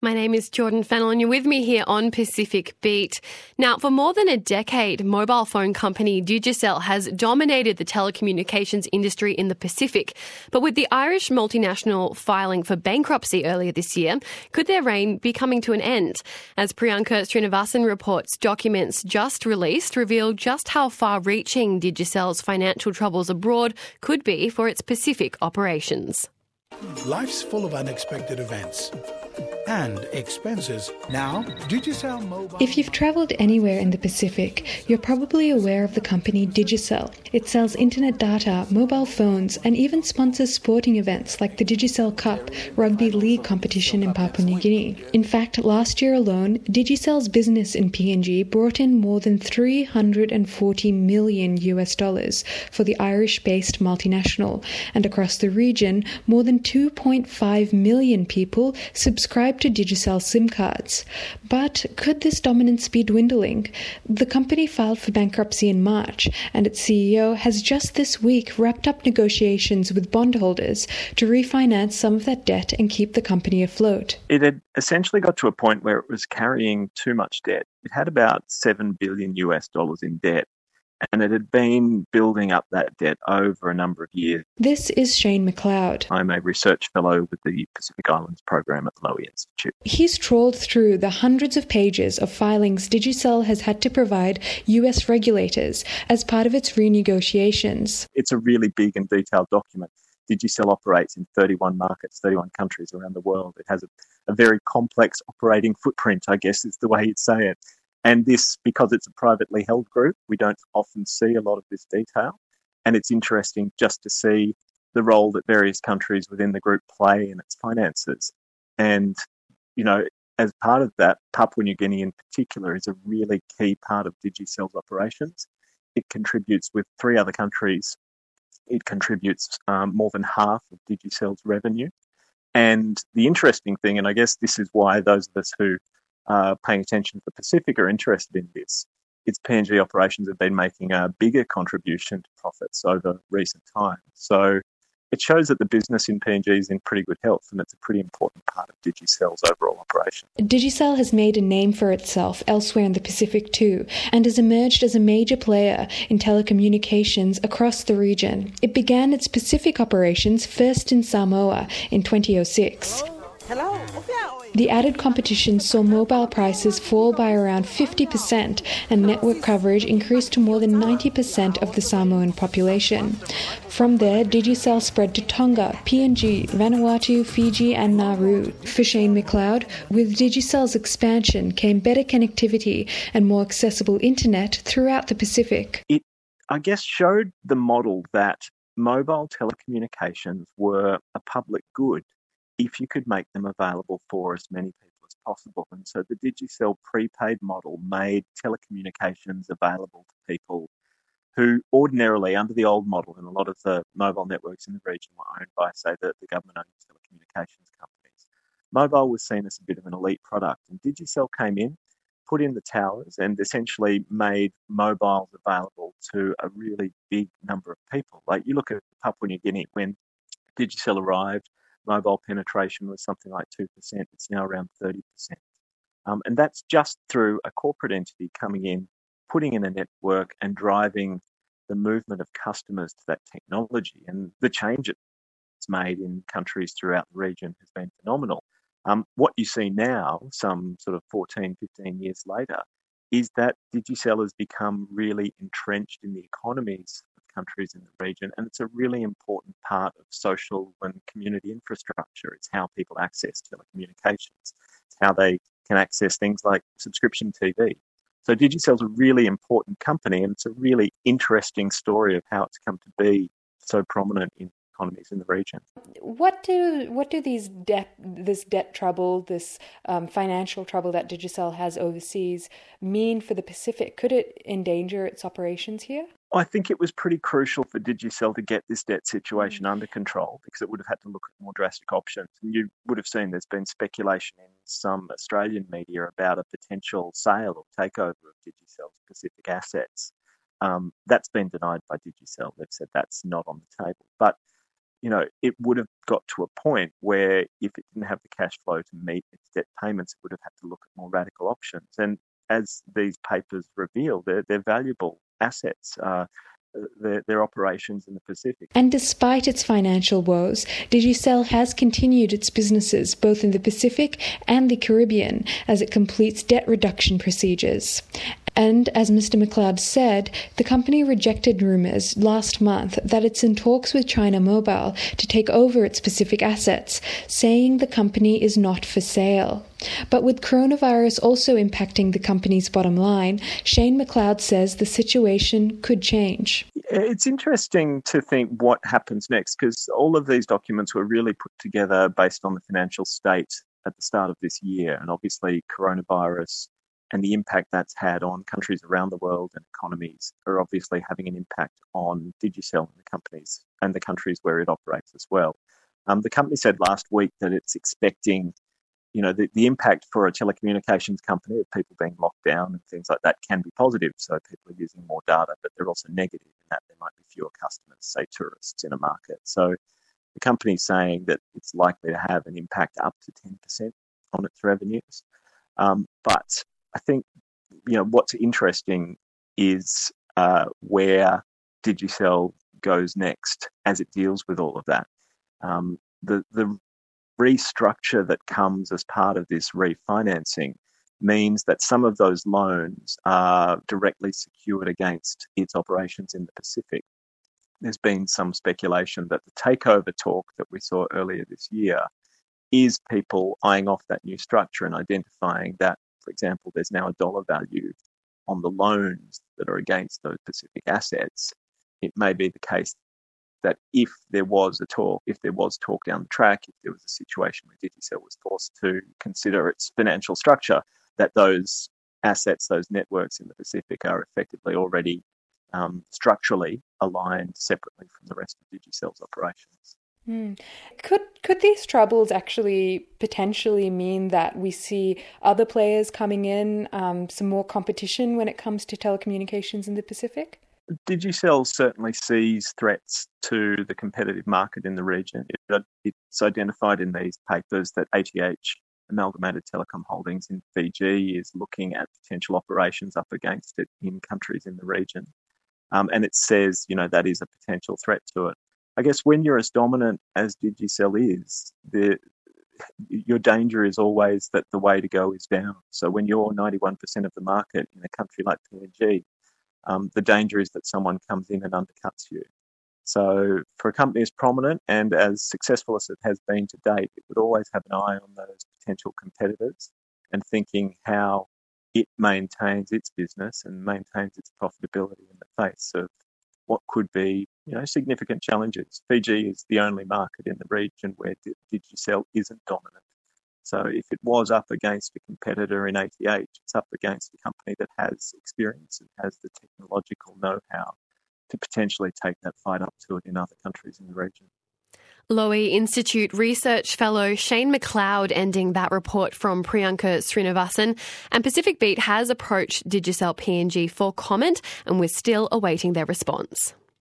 My name is Jordan Fennell and you're with me here on Pacific Beat. Now, for more than a decade, mobile phone company Digicel has dominated the telecommunications industry in the Pacific. But with the Irish multinational filing for bankruptcy earlier this year, could their reign be coming to an end? As Priyanka Srinivasan reports, documents just released reveal just how far-reaching Digicel's financial troubles abroad could be for its Pacific operations. Life's full of unexpected events and expenses. Now, Digicel Mobile... If you've travelled anywhere in the Pacific, you're probably aware of the company Digicel. It sells internet data, mobile phones, and even sponsors sporting events like the Digicel Cup rugby league competition in Papua New Guinea. In fact, last year alone, Digicel's business in PNG brought in more than $340 million for the Irish-based multinational, and across the region, more than 2.5 million people subscribe to Digicel SIM cards. But could this dominance be dwindling? The company filed for bankruptcy in March, and its CEO has just this week wrapped up negotiations with bondholders to refinance some of that debt and keep the company afloat. It had essentially got to a point where it was carrying too much debt. It had about $7 billion in debt, and it had been building up that debt over a number of years. This is Shane McLeod. I'm a research fellow with the Pacific Islands program at the Lowy Institute. He's trawled through the hundreds of pages of filings Digicel has had to provide US regulators as part of its renegotiations. It's a really big and detailed document. Digicel operates in 31 markets, 31 countries around the world. It has a very complex operating footprint, I guess is the way you'd say it. And this, because it's a privately held group, we don't often see a lot of this detail. And it's interesting just to see the role that various countries within the group play in its finances. And, you know, as part of that, Papua New Guinea in particular is a really key part of Digicel's operations. It contributes with 3 other countries. It contributes more than half of Digicel's revenue. And the interesting thing, and I guess this is why those of us who paying attention to the Pacific are interested in this. Its PNG operations have been making a bigger contribution to profits over recent times. So it shows that the business in PNG is in pretty good health, and it's a pretty important part of Digicel's overall operation. Digicel has made a name for itself elsewhere in the Pacific too, and has emerged as a major player in telecommunications across the region. It began its Pacific operations first in Samoa in 2006. Hello. The added competition saw mobile prices fall by around 50% and network coverage increased to more than 90% of the Samoan population. From there, Digicel spread to Tonga, PNG, Vanuatu, Fiji and Nauru. For Shane McLeod, with Digicel's expansion came better connectivity and more accessible internet throughout the Pacific. It, I guess, showed the model that mobile telecommunications were a public good if you could make them available for as many people as possible. And so the Digicel prepaid model made telecommunications available to people who ordinarily, under the old model, and a lot of the mobile networks in the region were owned by, say, the government-owned telecommunications companies. Mobile was seen as a bit of an elite product, and Digicel came in, put in the towers, and essentially made mobiles available to a really big number of people. Like, you look at Papua New Guinea, when Digicel arrived, mobile penetration was something like 2%. It's now around 30%. And that's just through a corporate entity coming in, putting in a network and driving the movement of customers to that technology. And the change it's made in countries throughout the region has been phenomenal. What you see now, some sort of 14, 15 years later, is that Digicel has become really entrenched in the economies countries in the region, and it's a really important part of social and community infrastructure. It's how people access telecommunications. It's how they can access things like subscription TV. So Digicel's a really important company, and it's a really interesting story of how it's come to be so prominent in economies in the region. What do this debt trouble, this financial trouble that Digicel has overseas mean for the Pacific? Could it endanger its operations here? I think it was pretty crucial for Digicel to get this debt situation under control, because it would have had to look at more drastic options. And you would have seen there's been speculation in some Australian media about a potential sale or takeover of Digicel's Pacific assets. That's been denied by Digicel. They've said that's not on the table. But it would have got to a point where if it didn't have the cash flow to meet its debt payments, it would have had to look at more radical options. And as these papers reveal, they're valuable assets, their operations in the Pacific. And despite its financial woes, Digicel has continued its businesses both in the Pacific and the Caribbean as it completes debt reduction procedures. And as Mr. McLeod said, the company rejected rumours last month that it's in talks with China Mobile to take over its Pacific assets, saying the company is not for sale. But with coronavirus also impacting the company's bottom line, Shane McLeod says the situation could change. It's interesting to think what happens next, because all of these documents were really put together based on the financial state at the start of this year, and obviously coronavirus and the impact that's had on countries around the world and economies are obviously having an impact on Digicel and the companies and the countries where it operates as well. The company said last week that it's expecting, the impact for a telecommunications company of people being locked down and things like that can be positive. So people are using more data, but they're also negative in that there might be fewer customers, say tourists in a market. So the company's saying that it's likely to have an impact up to 10% on its revenues. But I think, what's interesting is where Digicel goes next as it deals with all of that. The restructure that comes as part of this refinancing means that some of those loans are directly secured against its operations in the Pacific. There's been some speculation that the takeover talk that we saw earlier this year is people eyeing off that new structure and identifying that, for example, there's now a dollar value on the loans that are against those Pacific assets. It may be the case that if there was talk down the track, if there was a situation where Digicel was forced to consider its financial structure, that those assets, those networks in the Pacific are effectively already structurally aligned separately from the rest of Digicel's operations. Could these troubles actually potentially mean that we see other players coming in, some more competition when it comes to telecommunications in the Pacific? Digicel certainly sees threats to the competitive market in the region. It's identified in these papers that ATH, Amalgamated Telecom Holdings in Fiji, is looking at potential operations up against it in countries in the region. And it says, that is a potential threat to it. I guess when you're as dominant as Digicel is, your danger is always that the way to go is down. So when you're 91% of the market in a country like PNG, the danger is that someone comes in and undercuts you. So for a company as prominent and as successful as it has been to date, it would always have an eye on those potential competitors and thinking how it maintains its business and maintains its profitability in the face of what could be, significant challenges. Fiji is the only market in the region where Digicel isn't dominant. So if it was up against a competitor in ATH, it's up against a company that has experience and has the technological know-how to potentially take that fight up to it in other countries in the region. Lowy Institute research fellow Shane McLeod ending that report from Priyanka Srinivasan. And Pacific Beat has approached Digicel PNG for comment, and we're still awaiting their response.